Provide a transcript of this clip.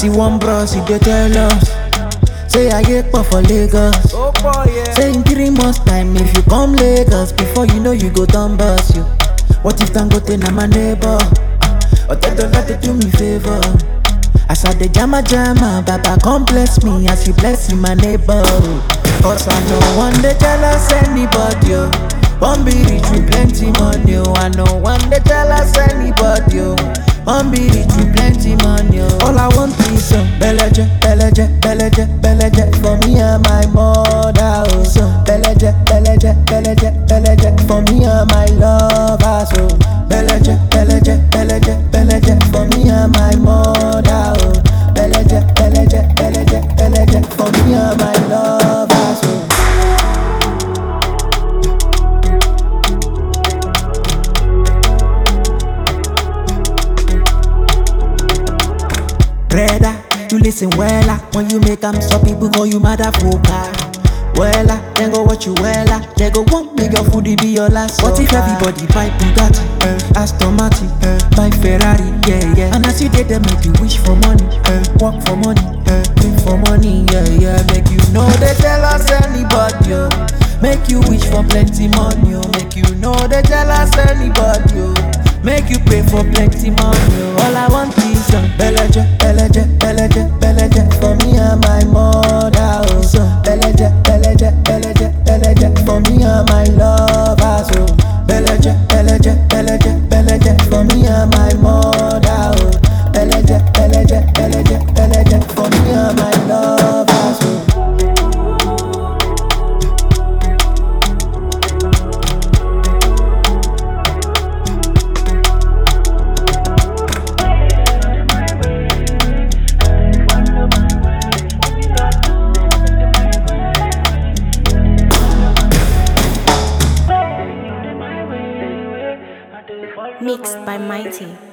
See one bros, he dey tell us. Say I get pop for Lagos. Oh boy, yeah. Say in 3 months time, if you come Lagos, before you know you go down bus you. What if Dangote na my neighbor? Or they don't like to do me favor. As I dey jama, Baba come bless me as you bless my neighbor. Cause I no one dey jealous anybody, oh. One be rich with plenty money, oh. I no one dey jealous anybody, oh. One be rich with plenty money, oh. All I want is some beleje, beleje, beleje, beleje for me and my mother, oh. Some beleje, beleje, beleje, beleje for me and my lover, so beleje, beleje, beleje, beleje for me and my mother, oh. Beleje, beleje, beleje, beleje for me and my lover, so. Brother, you listen wella. When you make them stop, people call you motherfucker. Wella, then go watch you wella. They go want make your foodie be your last. What if everybody buy Bugatti, Aston Martin, buy Ferrari, yeah, yeah. And as you did them, make you wish for money, work for money, dream for money, yeah, yeah. Make you know they tell us anybody, oh. Make you wish for plenty money, oh. Make you know they tell us anybody, oh. Make you pray for plenty money, oh. All I want is some beleje, beleje, beleje, beleje for me and my mother, oh. So beleje, beleje, beleje, beleje for me and my lover, so beleje, beleje, beleje, beleje for me and my mother, oh. Beleje, beleje, beleje, beleje for me and my lover, so. Mixed by Mighty.